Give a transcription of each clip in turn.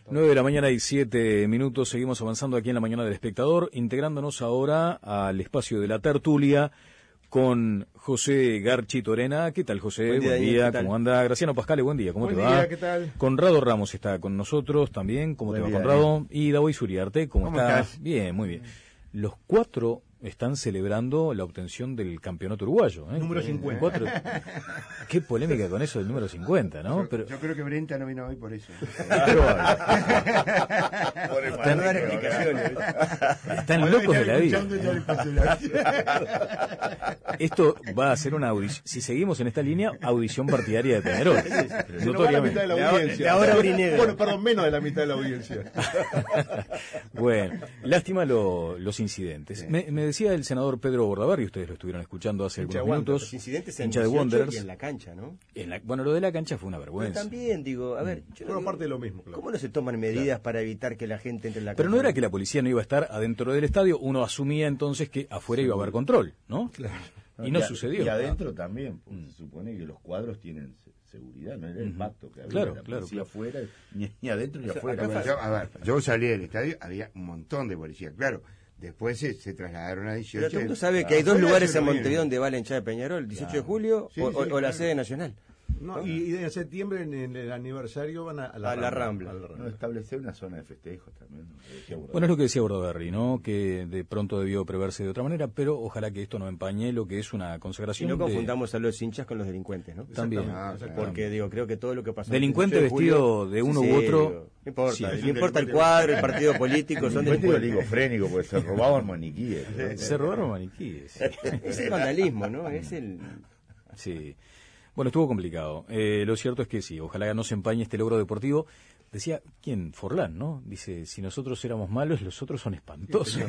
9 de la mañana y 7 minutos, seguimos avanzando aquí en la mañana del Espectador, integrándonos ahora al espacio de la tertulia con José Garchi Torena. ¿Qué tal, José? Buen día, ¿cómo anda? Graciano Pascale, buen día, ¿cómo te va? Buen día, ¿qué tal? Conrado Ramos está con nosotros también, ¿cómo te va, Conrado? Y David Suriarte, ¿cómo estás? Bien, muy bien. Los cuatro están celebrando la obtención del campeonato uruguayo. Número 50. Qué polémica con eso del número 50, ¿no? Yo creo que Brenta no vino hoy por eso. Están locos de la vida. Esto va a ser una audición, si seguimos en esta línea, audición partidaria de Peñarol. Notoriamente. Bueno, perdón, menos de la mitad de la audiencia. Bueno, lástima los incidentes. Me decía el senador Pedro Bordaberry, ustedes lo estuvieron escuchando hace algunos minutos. Los incidentes en hincha de Wanderers. Y en la cancha, ¿no? Bueno, lo de la cancha fue una vergüenza. Pero también, digo, a ver... Pero parte de lo mismo, claro. ¿Cómo no se toman medidas para evitar que la gente entre en la cancha? Pero no era que la policía no iba a estar adentro del estadio, uno asumía entonces que afuera iba a haber control, ¿no? Claro. Y no sucedió. Y adentro también, porque se supone que los cuadros tienen seguridad, no era el pacto que había. Claro, la policía afuera, ni adentro ni afuera. Yo salí del estadio, había un montón de policías, claro. Después se trasladaron a 18. Pero todo el mundo sabe que hay dos lugares en Montevideo donde va la hinchada de Peñarol, el 18 de julio o la sede nacional. No, y en septiembre, en el aniversario, van a la Rambla. No, establecer una zona de festejos también. Bueno, es lo que decía Bordaberry, ¿no? Que de pronto debió preverse de otra manera, pero ojalá que esto no empañe lo que es una consagración. Y no confundamos a los hinchas con los delincuentes, ¿no? También. Porque, digo, creo que todo lo que pasó... Delincuente vestido de uno u otro... No importa, no importa el cuadro, el partido político, son delincuentes. Oligofrénico, porque se robaban maniquíes. Se robaron maniquíes. Es el vandalismo, ¿no? Es el... Sí. Bueno, estuvo complicado. Lo cierto es que sí, ojalá no se empañe este logro deportivo. Decía, ¿quién? Forlán, ¿no? Dice, si nosotros éramos malos, los otros son espantosos.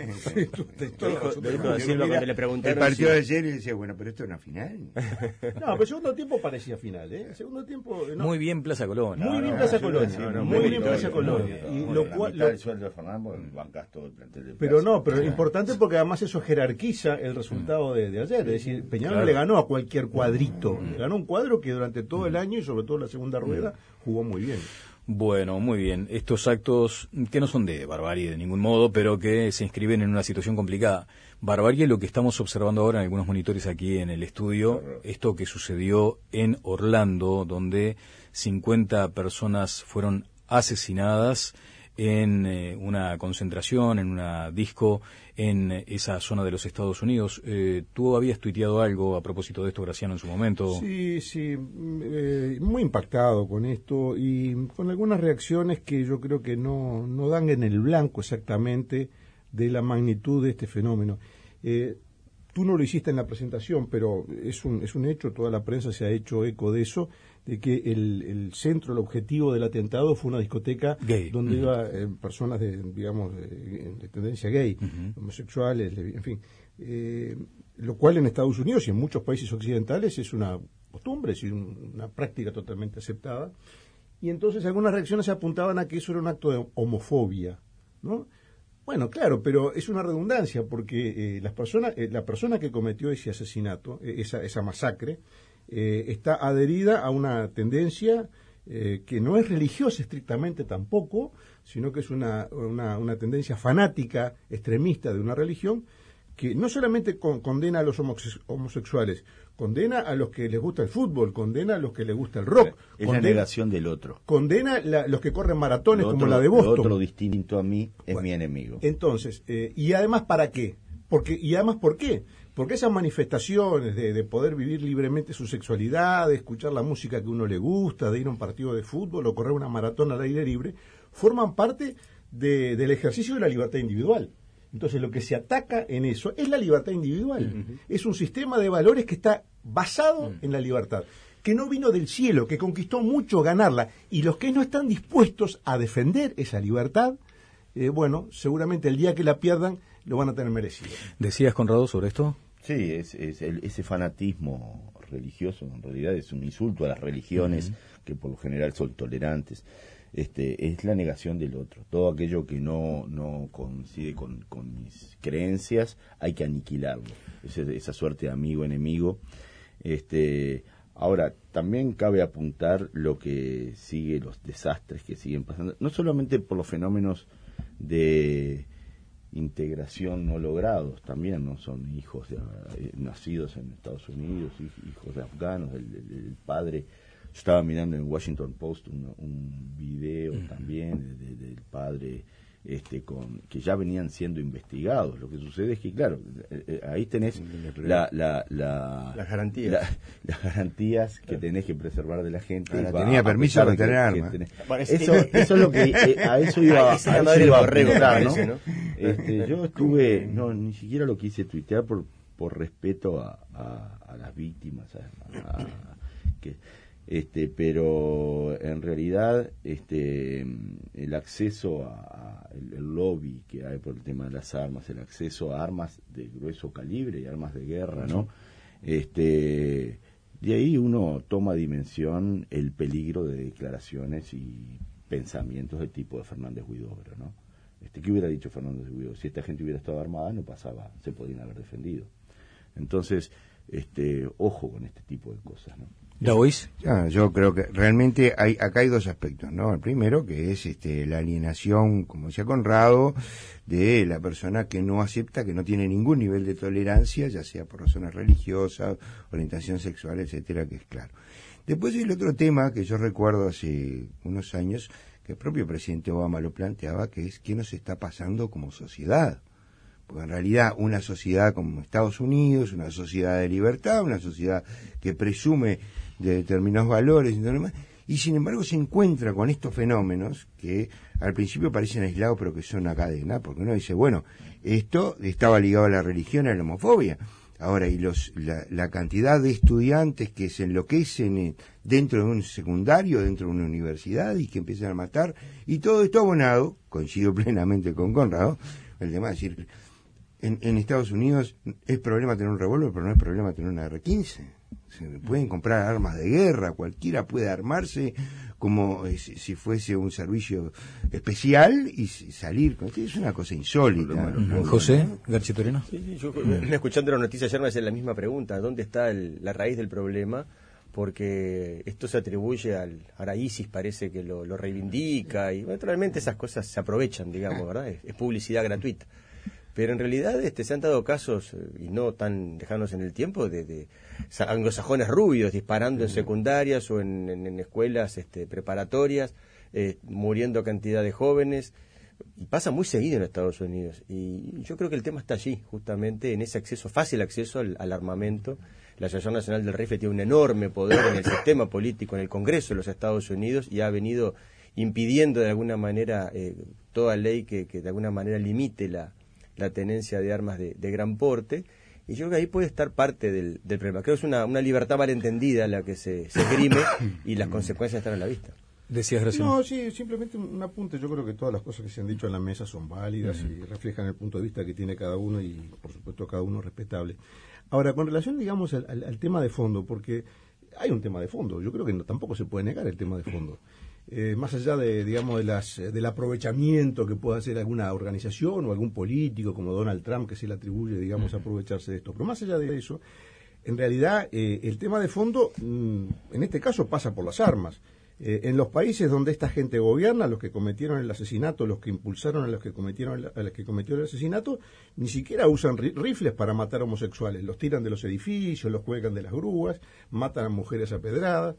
El partido de ayer y decía, bueno, pero esto es una final. No, pero el segundo tiempo parecía final, ¿eh? El segundo tiempo... No. Muy bien Plaza Colonia. Muy bien Plaza Colonia. Muy bien Plaza Colonia. Y lo cual... el sueldo de Fernando, bancás todo el plantel de Pero no, pero es importante porque además eso jerarquiza el resultado de ayer. Es decir, Peñarol le ganó a cualquier cuadrito. Le ganó un cuadro que durante todo el año y sobre todo la segunda rueda jugó muy bien. Bueno, muy bien. Estos actos que no son de barbarie de ningún modo, pero que se inscriben en una situación complicada. Barbarie lo que estamos observando ahora en algunos monitores aquí en el estudio, esto que sucedió en Orlando, donde 50 personas fueron asesinadas en una concentración, en una disco en esa zona de los Estados Unidos. Tú habías tuiteado algo a propósito de esto, Graciano, en su momento. Sí, muy impactado con esto y con algunas reacciones que yo creo que no dan en el blanco exactamente de la magnitud de este fenómeno. Tú no lo hiciste en la presentación, pero es un hecho, toda la prensa se ha hecho eco de eso, de que el centro, el objetivo del atentado fue una discoteca gay, donde iba personas de tendencia gay, homosexuales, en fin. Lo cual en Estados Unidos y en muchos países occidentales es una costumbre, es una práctica totalmente aceptada. Y entonces algunas reacciones apuntaban a que eso era un acto de homofobia, ¿no? Bueno, claro, pero es una redundancia porque la persona que cometió ese asesinato, esa masacre, está adherida a una tendencia que no es religiosa estrictamente tampoco, sino que es una tendencia fanática, extremista de una religión que no solamente condena a los homosexuales, condena a los que les gusta el fútbol, condena a los que les gusta el rock. Es la negación del otro. Condena a los que corren maratones como la de Boston. Lo otro distinto a mí es mi enemigo. Entonces, y además, ¿para qué? ¿Por qué? Porque esas manifestaciones de poder vivir libremente su sexualidad, de escuchar la música que uno le gusta, de ir a un partido de fútbol o correr una maratón al aire libre, forman parte del ejercicio de la libertad individual. Entonces lo que se ataca en eso es la libertad individual. Es un sistema de valores que está basado en la libertad, que no vino del cielo, que conquistó mucho ganarla. Y los que no están dispuestos a defender esa libertad, bueno, seguramente el día que la pierdan lo van a tener merecido. ¿Decías, Conrado, sobre esto? Sí, ese fanatismo religioso en realidad es un insulto a las religiones que por lo general son tolerantes. Es la negación del otro. Todo aquello que no coincide con mis creencias hay que aniquilarlo. Esa suerte de amigo-enemigo. Ahora, también cabe apuntar lo que sigue, los desastres que siguen pasando, no solamente por los fenómenos de integración no logrados, también no son hijos nacidos en Estados Unidos, hijos de afganos, el padre. Yo estaba mirando en Washington Post un video también del padre que ya venían siendo investigados. Lo que sucede es que, claro, ahí tenés las garantías que tenés que preservar de la gente. Tenía permiso de tener armas. Eso es lo que a eso iba a apuntar, ¿no? Yo estuve, ni siquiera lo quise tuitear por respeto a las víctimas, pero en realidad el acceso el lobby que hay por el tema de las armas, el acceso a armas de grueso calibre y armas de guerra, ¿no? De ahí uno toma dimensión el peligro de declaraciones y pensamientos del tipo de Fernández Huidobro, ¿no? ¿Qué hubiera dicho Fernández Huidobro? Si esta gente hubiera estado armada, no pasaba, se podían haber defendido. Entonces, ojo con este tipo de cosas, ¿no? Yo creo que realmente acá hay dos aspectos, ¿no? El primero, que es la alienación, como decía Conrado, de la persona que no acepta, que no tiene ningún nivel de tolerancia, ya sea por razones religiosas, orientación sexual, etcétera, que es claro. Después hay el otro tema que yo recuerdo hace unos años, que el propio presidente Obama lo planteaba, que es qué nos está pasando como sociedad. Porque en realidad una sociedad como Estados Unidos, una sociedad de libertad, una sociedad que presume de determinados valores y sin embargo se encuentra con estos fenómenos que al principio parecen aislados pero que son una cadena, porque uno dice, bueno, esto estaba ligado a la religión y a la homofobia. Ahora, y la cantidad de estudiantes que se enloquecen dentro de un secundario, dentro de una universidad y que empiezan a matar, y todo esto abonado, coincido plenamente con Conrado, el tema de decir, en Estados Unidos es problema tener un revólver, pero no es problema tener una R-15. Se pueden comprar armas de guerra, cualquiera puede armarse como si fuese un servicio especial y salir. Es una cosa insólita. José Garchitorena. Sí, yo escuchando la noticia ayer me hacía la misma pregunta, ¿dónde está la raíz del problema? Porque esto se atribuye ahora ISIS parece que lo reivindica y naturalmente esas cosas se aprovechan, digamos, ¿verdad? Es publicidad gratuita. Pero en realidad se han dado casos, y no tan lejanos en el tiempo, de anglosajones rubios disparando en secundarias o en escuelas preparatorias, muriendo cantidad de jóvenes. Y pasa muy seguido en Estados Unidos. Y yo creo que el tema está allí, justamente en ese fácil acceso al armamento. La Asociación Nacional del Rifle tiene un enorme poder en el sistema político, en el Congreso de los Estados Unidos, y ha venido impidiendo de alguna manera toda ley que de alguna manera limite la tenencia de armas de gran porte, y yo creo que ahí puede estar parte del problema. Creo que es una libertad malentendida la que se esgrime y las consecuencias están a la vista. Decías, Graciano. No, sí, simplemente un apunte. Yo creo que todas las cosas que se han dicho en la mesa son válidas y reflejan el punto de vista que tiene cada uno y, por supuesto, cada uno respetable. Ahora, con relación, digamos, al tema de fondo, porque hay un tema de fondo, yo creo que tampoco se puede negar el tema de fondo. Más allá de, digamos, del aprovechamiento que pueda hacer alguna organización o algún político como Donald Trump, que se le atribuye, digamos, aprovecharse de esto. Pero más allá de eso, en realidad, el tema de fondo, en este caso, pasa por las armas. En los países donde esta gente gobierna, los que cometieron el asesinato, los que impulsaron a los que cometió el asesinato, ni siquiera usan rifles para matar homosexuales. Los tiran de los edificios, los cuelgan de las grúas, matan a mujeres a pedradas.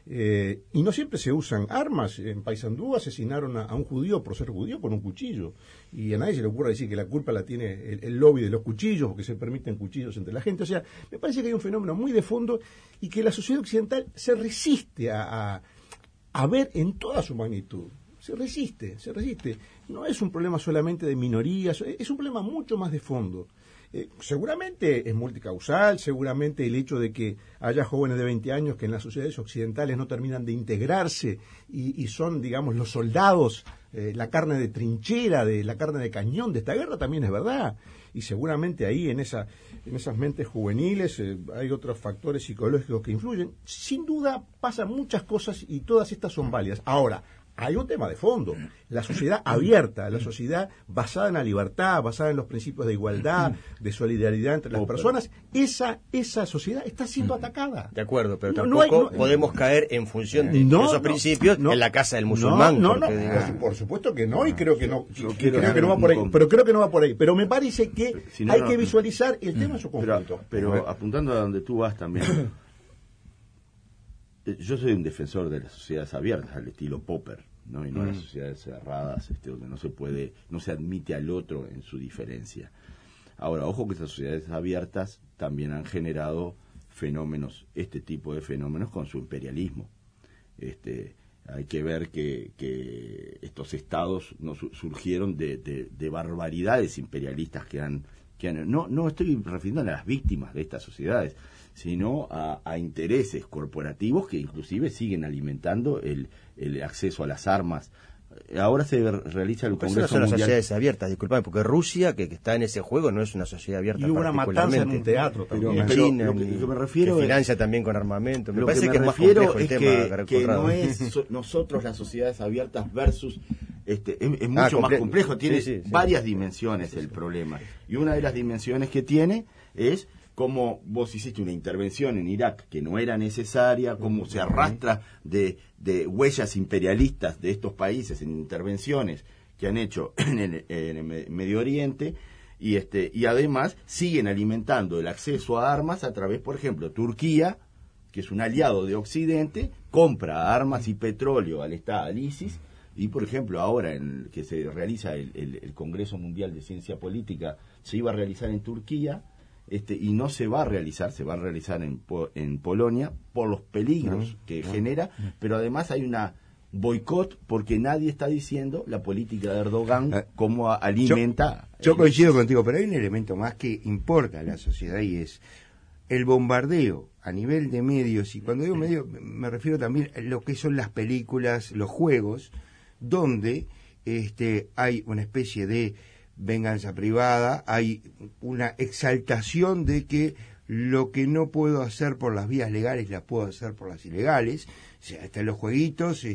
Y no siempre se usan armas. En Paysandú asesinaron a un judío por ser judío con un cuchillo, y a nadie se le ocurre decir que la culpa la tiene el lobby de los cuchillos, porque se permiten cuchillos entre la gente. O sea, me parece que hay un fenómeno muy de fondo y que la sociedad occidental se resiste a ver en toda su magnitud. Se resiste. No es un problema solamente de minorías, es un problema mucho más de fondo. Seguramente es multicausal, seguramente el hecho de que haya jóvenes de 20 años que en las sociedades occidentales no terminan de integrarse y son, digamos, los soldados, la carne de trinchera, la carne de cañón de esta guerra, también es verdad. Y seguramente ahí en esas mentes juveniles hay otros factores psicológicos que influyen. Sin duda pasan muchas cosas y todas estas son válidas. Ahora, hay un tema de fondo. La sociedad abierta, la sociedad basada en la libertad, basada en los principios de igualdad, de solidaridad entre las personas, esa sociedad está siendo atacada. De acuerdo, pero tampoco podemos caer en función de esos principios en la casa del musulmán. Por supuesto que no, y creo que no, creo que no va por ahí, pero creo que no va por ahí. Pero me parece que hay que visualizar el tema en su conjunto. Pero apuntando a donde tú vas también, yo soy un defensor de las sociedades abiertas, al estilo Popper, ¿no? Y no las sociedades cerradas, donde no se admite al otro en su diferencia. Ahora, ojo que estas sociedades abiertas también han generado este tipo de fenómenos con su imperialismo. Hay que ver que estos estados no surgieron de barbaridades imperialistas no estoy refiriendo a las víctimas de estas sociedades, sino a intereses corporativos que inclusive siguen alimentando el acceso a las armas. Ahora se realiza el Congreso Mundial. Son las sociedades abiertas, disculpame, porque Rusia, que está en ese juego, no es una sociedad abierta. Y hubo una matanza en un teatro también. Pero lo que me refiero que financia también con armamento. Me parece que es más complejo el tema que no es nosotros las sociedades abiertas versus... es mucho más complejo, tiene varias dimensiones el problema. Y una de las dimensiones que tiene es cómo vos hiciste una intervención en Irak que no era necesaria, cómo se arrastra de huellas imperialistas de estos países en intervenciones que han hecho en el Medio Oriente, y además siguen alimentando el acceso a armas a través, por ejemplo, Turquía, que es un aliado de Occidente, compra armas y petróleo al ISIS. Y, por ejemplo, ahora que se realiza el Congreso Mundial de Ciencia Política, se iba a realizar en Turquía, y no se va a realizar, se va a realizar en Polonia por los peligros que genera, pero además hay una boicot porque nadie está diciendo la política de Erdogan cómo alimenta. Yo coincido contigo, pero hay un elemento más que importa a la sociedad y es el bombardeo a nivel de medios, y cuando digo medios me refiero también a lo que son las películas, los juegos, donde hay una especie de venganza privada, hay una exaltación de que lo que no puedo hacer por las vías legales las puedo hacer por las ilegales, o sea, hasta los jueguitos,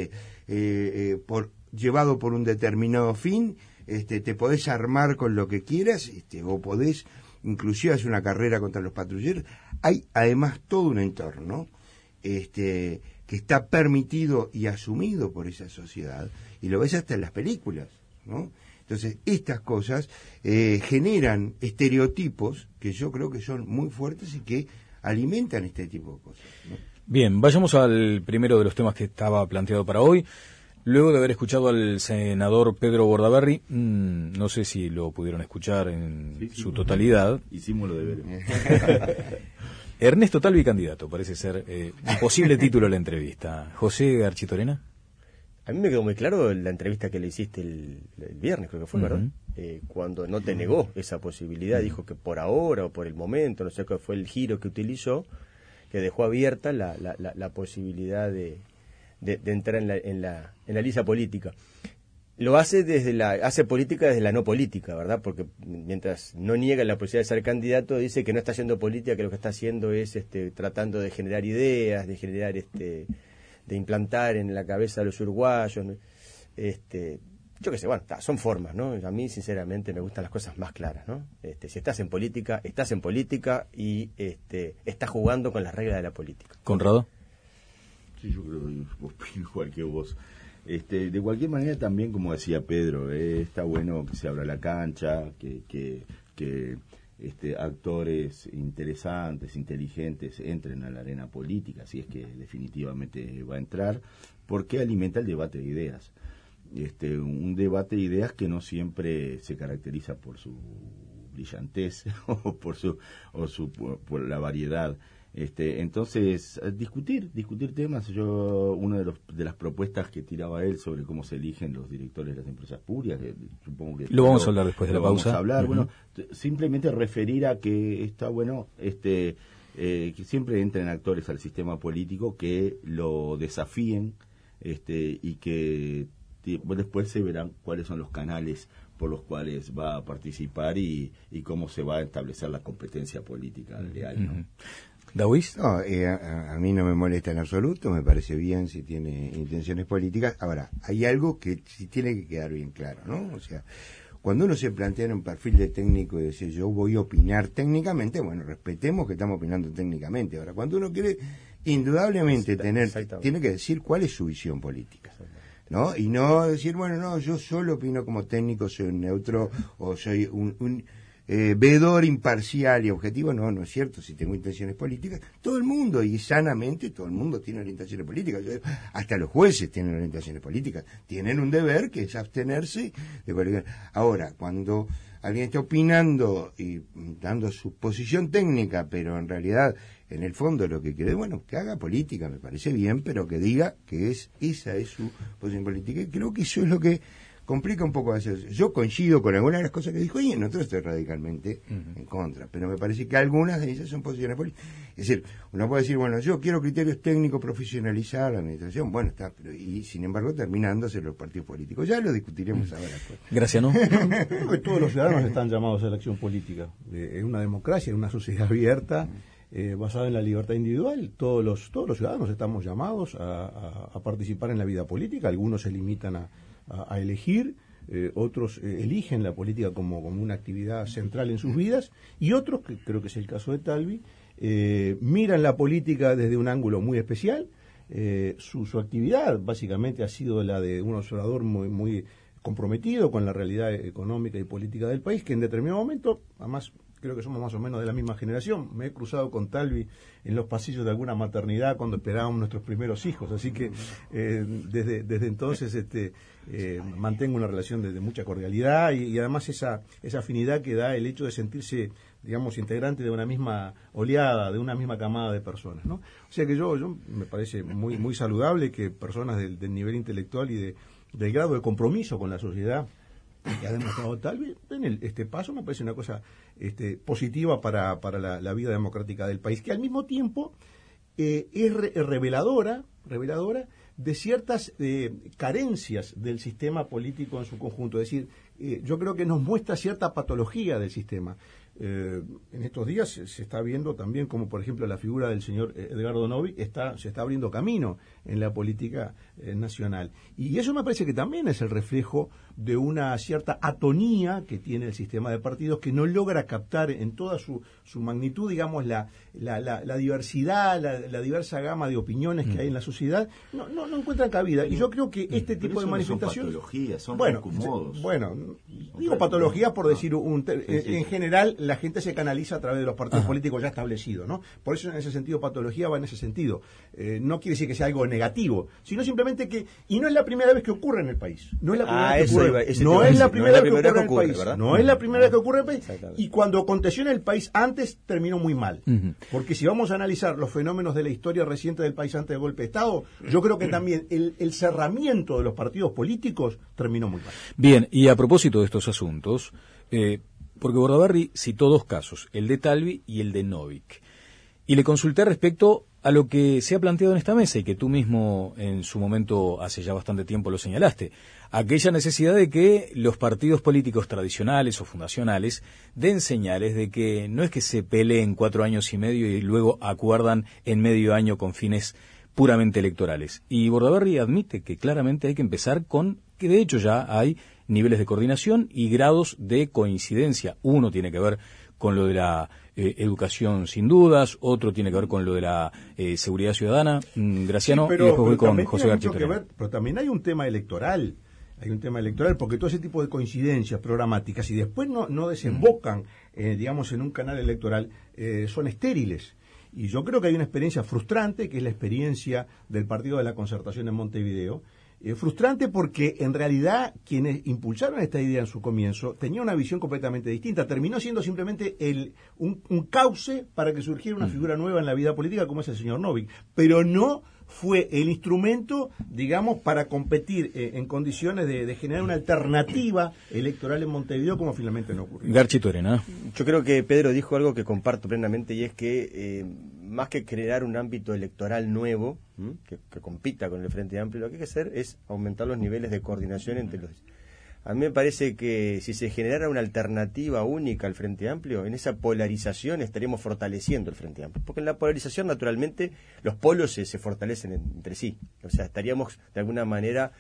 llevado por un determinado fin, te podés armar con lo que quieras, o podés inclusive hacer una carrera contra los patrulleros. Hay además todo un entorno que está permitido y asumido por esa sociedad, y lo ves hasta en las películas, ¿no? Entonces, estas cosas generan estereotipos que yo creo que son muy fuertes y que alimentan este tipo de cosas, ¿no? Bien, vayamos al primero de los temas que estaba planteado para hoy. Luego de haber escuchado al senador Pedro Bordaberry, no sé si lo pudieron escuchar en su totalidad. Hicimos lo deberes. Ernesto Talvi candidato, parece ser un posible título de la entrevista. José Architorena. A mí me quedó muy claro la entrevista que le hiciste el viernes, creo que fue, ¿verdad? Cuando no te negó esa posibilidad, dijo que por ahora o por el momento, no sé cuál fue el giro que utilizó, que dejó abierta la posibilidad de entrar en la lisa política. Lo hace hace política desde la no política, ¿verdad? Porque mientras no niega la posibilidad de ser candidato, dice que no está haciendo política, que lo que está haciendo es tratando de generar ideas, de generar de implantar en la cabeza de los uruguayos. Yo qué sé, bueno, son formas, ¿no? A mí, sinceramente, me gustan las cosas más claras, ¿no? Si estás en política y estás jugando con las reglas de la política. ¿Conrado? Sí, yo creo que opino igual que vos. De cualquier manera, también, como decía Pedro, está bueno que se abra la cancha, que actores interesantes, inteligentes, entren a la arena política, si es que definitivamente va a entrar, porque alimenta el debate de ideas. Un debate de ideas que no siempre se caracteriza por su brillantez o por la variedad. Entonces, discutir temas. Una de las propuestas que tiraba él sobre cómo se eligen los directores de las empresas públicas, que supongo que lo vamos a hablar después de la pausa. Vamos a hablar, bueno, simplemente referir a que está bueno que siempre entren actores al sistema político que lo desafíen y que después se verán cuáles son los canales por los cuales va a participar y cómo se va a establecer la competencia política real, ¿no? ¿Davis? No, a mí no me molesta en absoluto, me parece bien si tiene intenciones políticas. Ahora, hay algo que sí tiene que quedar bien claro, ¿no? O sea, cuando uno se plantea en un perfil de técnico y dice yo voy a opinar técnicamente, bueno, respetemos que estamos opinando técnicamente. Ahora, cuando uno quiere indudablemente tiene que decir cuál es su visión política, ¿no? Y no decir, bueno, no, yo solo opino como técnico, soy un neutro o soy un veedor imparcial y objetivo. No, no es cierto. Si tengo intenciones políticas, todo el mundo, y sanamente todo el mundo tiene orientaciones políticas. Hasta los jueces tienen orientaciones políticas, tienen un deber que es abstenerse de cualquier. Ahora, cuando alguien está opinando y dando su posición técnica, pero en realidad en el fondo lo que quiere, bueno, que haga política, me parece bien, pero que diga que esa es su posición política, y creo que eso es lo que complica un poco a veces. Yo coincido con algunas de las cosas que dijo y en otras estoy radicalmente en contra, pero me parece que algunas de ellas son posiciones políticas. Es decir, uno puede decir, bueno, yo quiero criterios técnicos, profesionalizar la administración, bueno, está, pero y sin embargo terminándose los partidos políticos. Ya lo discutiremos ahora. Pues. Gracias, ¿no? Creo que todos los ciudadanos están llamados a la acción política. En una democracia, en una sociedad abierta, basada en la libertad individual, todos los ciudadanos estamos llamados a participar en la vida política. Algunos se limitan a elegir, otros eligen la política como una actividad central en sus vidas, y otros, que creo que es el caso de Talvi, miran la política desde un ángulo muy especial. Su actividad básicamente ha sido la de un observador muy, muy comprometido con la realidad económica y política del país, que en determinado momento, además creo que somos más o menos de la misma generación, me he cruzado con Talvi en los pasillos de alguna maternidad cuando esperábamos nuestros primeros hijos, así que desde entonces mantengo una relación de mucha cordialidad y además esa afinidad que da el hecho de sentirse, digamos, integrante de una misma oleada, de una misma camada de personas, ¿no? O sea que yo me parece muy, muy saludable que personas del nivel intelectual y del grado de compromiso con la sociedad que ha demostrado Talvi en este paso, me parece una cosa positiva para la vida democrática del país, que al mismo tiempo es reveladora de ciertas carencias del sistema político en su conjunto. Es decir, yo creo que nos muestra cierta patología del sistema. En estos días se está viendo también como, por ejemplo, la figura del señor Edgardo Novi se está abriendo camino en la política nacional. Y eso me parece que también es el reflejo de una cierta atonía que tiene el sistema de partidos, que no logra captar en toda su magnitud, digamos, la diversidad, la diversa gama de opiniones que hay en la sociedad, no encuentran cabida. Y yo creo que este tipo de manifestaciones... Son patologías, son acomodos. Bueno, digo patologías por decir en general la gente se canaliza a través de los partidos políticos ya establecidos, ¿no? Por eso en ese sentido patología va en ese sentido. No quiere decir que sea algo negativo, sino simplemente que, y no es la primera vez que ocurre en el país. No es la primera vez que ocurre. No es la primera vez que ocurre en el país. No es la primera vez que ocurre en el país. Y cuando aconteció en el país antes, terminó muy mal. Porque si vamos a analizar los fenómenos de la historia reciente del país antes del golpe de Estado, yo creo que también el cerramiento de los partidos políticos terminó muy mal. Bien, y a propósito de estos asuntos, porque Bordaberry citó dos casos, el de Talvi y el de Novik. Y le consulté respecto a lo que se ha planteado en esta mesa y que tú mismo en su momento hace ya bastante tiempo lo señalaste, aquella necesidad de que los partidos políticos tradicionales o fundacionales den señales de que no es que se peleen 4 años y medio y luego acuerdan en medio año con fines puramente electorales. Y Bordaberry admite que claramente hay que empezar con que de hecho ya hay niveles de coordinación y grados de coincidencia. Uno tiene que ver con lo de la educación sin dudas, otro tiene que ver con lo de la seguridad ciudadana. Graciano, sí, y después voy con José García. Pero también hay un tema electoral. Hay un tema electoral porque todo ese tipo de coincidencias programáticas y después no desembocan, digamos, en un canal electoral, son estériles. Y yo creo que hay una experiencia frustrante, que es la experiencia del Partido de la Concertación en Montevideo. Frustrante porque en realidad quienes impulsaron esta idea en su comienzo tenían una visión completamente distinta. Terminó siendo simplemente un cauce para que surgiera una figura nueva en la vida política como es el señor Novik, pero no fue el instrumento, digamos, para competir en condiciones de generar una alternativa electoral en Montevideo, como finalmente no ocurrió. Garchi Torena. Yo creo que Pedro dijo algo que comparto plenamente, y es que más que crear un ámbito electoral nuevo que compita con el Frente Amplio, lo que hay que hacer es aumentar los niveles de coordinación entre los... A mí me parece que si se generara una alternativa única al Frente Amplio, en esa polarización estaríamos fortaleciendo el Frente Amplio. Porque en la polarización, naturalmente, los polos se fortalecen entre sí. O sea, estaríamos de alguna manera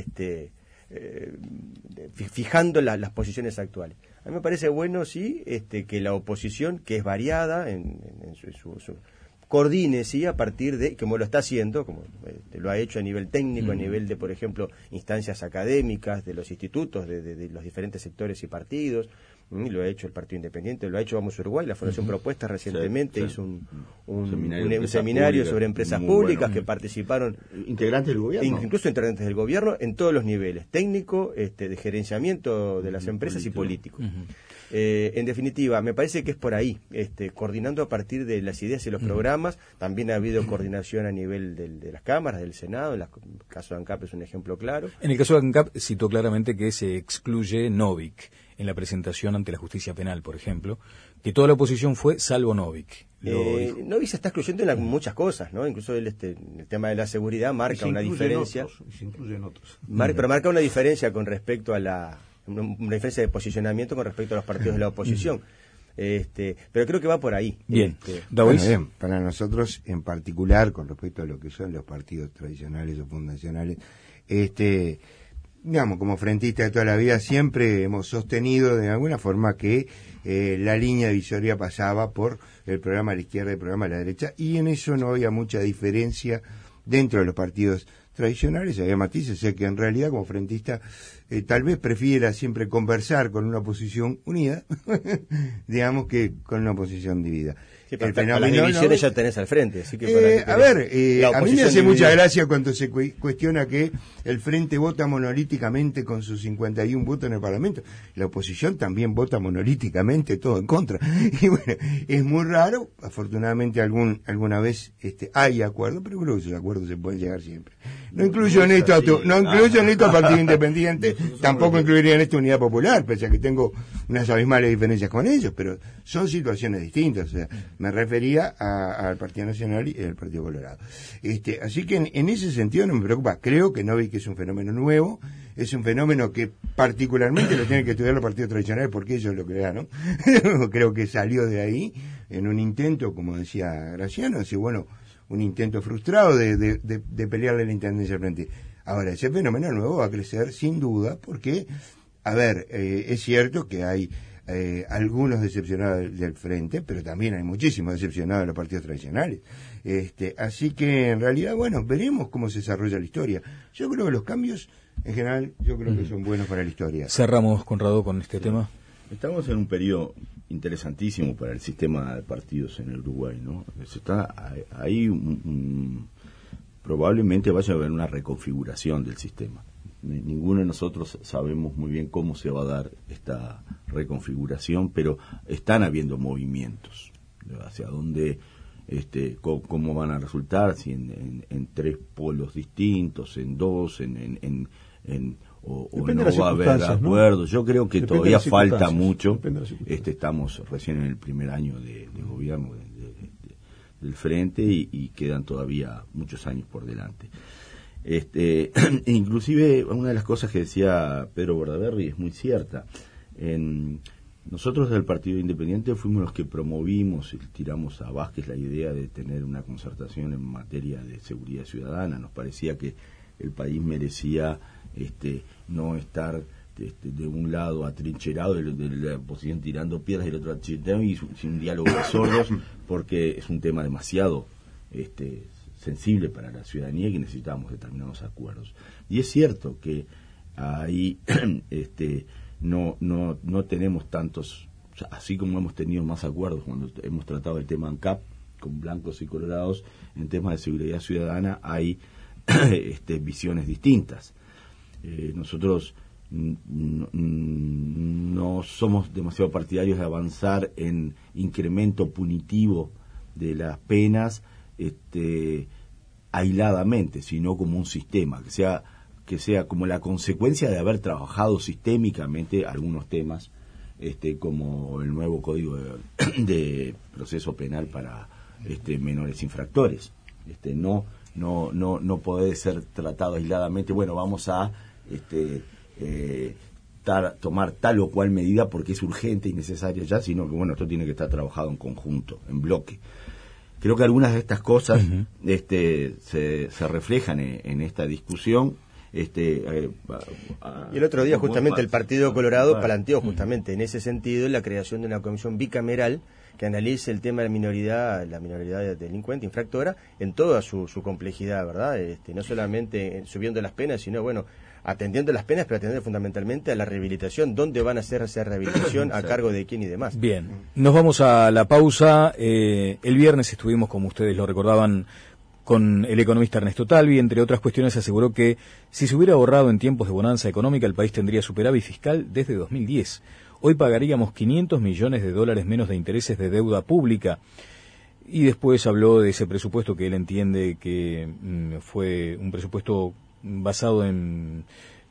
fijando las posiciones actuales. A mí me parece bueno, sí, que la oposición, que es variada en su coordine, sí, a partir de, como lo está haciendo, como lo ha hecho a nivel técnico, a nivel de, por ejemplo, instancias académicas, de los institutos, de los diferentes sectores y partidos. Lo ha hecho el Partido Independiente, lo ha hecho Vamos Uruguay, la Fundación Propuesta recientemente hizo un seminario sobre empresas públicas que participaron integrantes del gobierno, incluso integrantes del gobierno en todos los niveles, técnico, de gerenciamiento de las empresas y político. En definitiva, me parece que es por ahí, coordinando a partir de las ideas y los programas. También ha habido coordinación a nivel de las cámaras, del Senado. El caso de ANCAP es un ejemplo claro. En el caso de ANCAP citó claramente que se excluye Novik en la presentación ante la justicia penal, por ejemplo, que toda la oposición fue salvo Novik. Novik se está excluyendo en muchas cosas, ¿no? Incluso el tema de la seguridad marca una diferencia. Se incluyen otros. Pero marca una diferencia con respecto a una diferencia de posicionamiento con respecto a los partidos de la oposición. Pero creo que va por ahí. Bien. Bien, para nosotros en particular, con respecto a lo que son los partidos tradicionales o fundacionales, digamos, como frentista de toda la vida, siempre hemos sostenido de alguna forma que la línea divisoria pasaba por el programa de la izquierda y el programa de la derecha, y en eso no había mucha diferencia dentro de los partidos tradicionales. Había matices, sé que en realidad como frentista tal vez prefiera siempre conversar con una oposición unida, digamos, que con una oposición dividida. Sí, pero las divisiones ya tenés al frente. Así que a mí me hace mucha gracia cuando se cuestiona que el Frente vota monolíticamente con sus 51 votos en el Parlamento. La oposición también vota monolíticamente, todo en contra. Y bueno, es muy raro. Afortunadamente alguna vez hay acuerdo, pero creo que esos acuerdos se pueden llegar siempre. No incluyo en esto al Partido Independiente, tampoco incluiría en esto Unidad Popular, pese a que tengo unas abismales diferencias con ellos, pero son situaciones distintas. O sea, me refería al Partido Nacional y al Partido Colorado. Así que en ese sentido no me preocupa. Creo que Novik es un fenómeno nuevo, es un fenómeno que particularmente lo tienen que estudiar los partidos tradicionales porque ellos lo crearon. Creo que salió de ahí en un intento, como decía Graciano, un intento frustrado de pelearle la intendencia al frente. Ahora, ese fenómeno nuevo va a crecer sin duda porque, es cierto que hay algunos decepcionados del frente, pero también hay muchísimos decepcionados de los partidos tradicionales. Así que en realidad, veremos cómo se desarrolla la historia. Yo creo que los cambios, en general, que son buenos para la historia. Cerramos, Conrado, con este tema. Estamos en un periodo interesantísimo para el sistema de partidos en el Uruguay, ¿no? Ahí probablemente vaya a haber una reconfiguración del sistema. Ninguno de nosotros sabemos muy bien cómo se va a dar esta reconfiguración, pero están habiendo movimientos hacia dónde, cómo van a resultar, si en tres polos distintos, en dos, o no va a haber acuerdos, ¿no? Yo creo que todavía falta mucho. Estamos recién en el primer año de gobierno del Frente y quedan todavía muchos años por delante. Inclusive una de las cosas que decía Pedro Bordaberry es muy cierta. Nosotros del Partido Independiente fuimos los que promovimos y tiramos a Vázquez la idea de tener una concertación en materia de seguridad ciudadana. Nos parecía que el país merecía no estar de un lado atrincherado, de la oposición tirando piedras y del otro atrincherado, y sin un diálogo de sordos, porque es un tema demasiado sensible para la ciudadanía y que necesitamos determinados acuerdos. Y es cierto que ahí no tenemos tantos, así como hemos tenido más acuerdos cuando hemos tratado el tema ANCAP con blancos y colorados, en temas de seguridad ciudadana hay visiones distintas. Nosotros no somos demasiado partidarios de avanzar en incremento punitivo de las penas aisladamente, sino como un sistema, que sea como la consecuencia de haber trabajado sistémicamente algunos temas, como el nuevo Código de Proceso Penal para menores infractores. No puede ser tratado aisladamente. Bueno, vamos a tomar tal o cual medida porque es urgente y necesaria ya, sino que bueno, esto tiene que estar trabajado en conjunto, en bloque. Creo que algunas de estas cosas se reflejan en esta discusión. Y el otro día justamente el Partido Colorado planteó justamente en ese sentido la creación de una comisión bicameral que analice el tema de la minoridad de delincuente, infractora, en toda su complejidad, ¿verdad? No solamente subiendo las penas, sino, bueno, atendiendo las penas, pero atendiendo fundamentalmente a la rehabilitación, dónde van a hacer esa rehabilitación, a cargo de quién y demás. Bien, nos vamos a la pausa. El viernes estuvimos, como ustedes lo recordaban, con el economista Ernesto Talvi. Entre otras cuestiones, aseguró que si se hubiera ahorrado en tiempos de bonanza económica, el país tendría superávit fiscal desde 2010. Hoy pagaríamos $500 millones menos de intereses de deuda pública. Y después habló de ese presupuesto que él entiende que fue un presupuesto basado en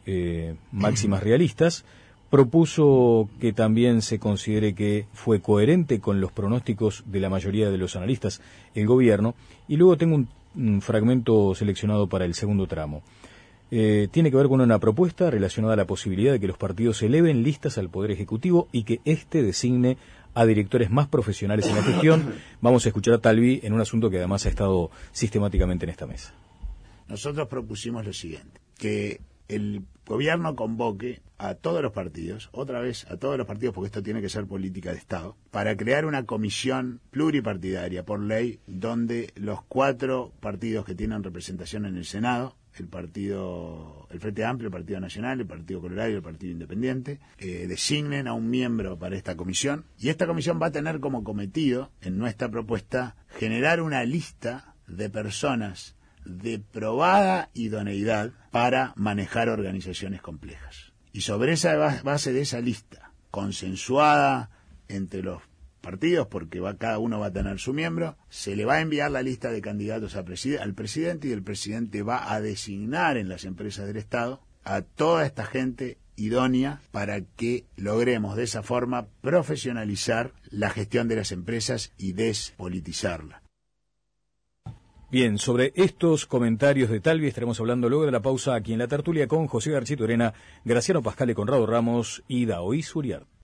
máximas realistas. Propuso que también se considere que fue coherente con los pronósticos de la mayoría de los analistas el gobierno. Y luego tengo un fragmento seleccionado para el segundo tramo. Tiene que ver con una propuesta relacionada a la posibilidad de que los partidos eleven listas al Poder Ejecutivo y que éste designe a directores más profesionales en la gestión. Vamos a escuchar a Talvi en un asunto que además ha estado sistemáticamente en esta mesa. Nosotros propusimos lo siguiente, que el gobierno convoque a todos los partidos, otra vez a todos los partidos, porque esto tiene que ser política de Estado, para crear una comisión pluripartidaria por ley, donde los 4 partidos que tienen representación en el Senado, el Frente Amplio, el Partido Nacional, el Partido Colorado y el Partido Independiente, designen a un miembro para esta comisión, y esta comisión va a tener como cometido, en nuestra propuesta, generar una lista de personas de probada idoneidad para manejar organizaciones complejas. Y sobre esa base de esa lista, consensuada entre los partidos, porque cada uno va a tener su miembro, se le va a enviar la lista de candidatos al presidente, y el presidente va a designar en las empresas del Estado a toda esta gente idónea para que logremos de esa forma profesionalizar la gestión de las empresas y despolitizarla. Bien, sobre estos comentarios de Talvi estaremos hablando luego de la pausa aquí en La Tertulia con José Garchitorena, Graciano Pascal, Conrado Ramos y Daoí Suriart.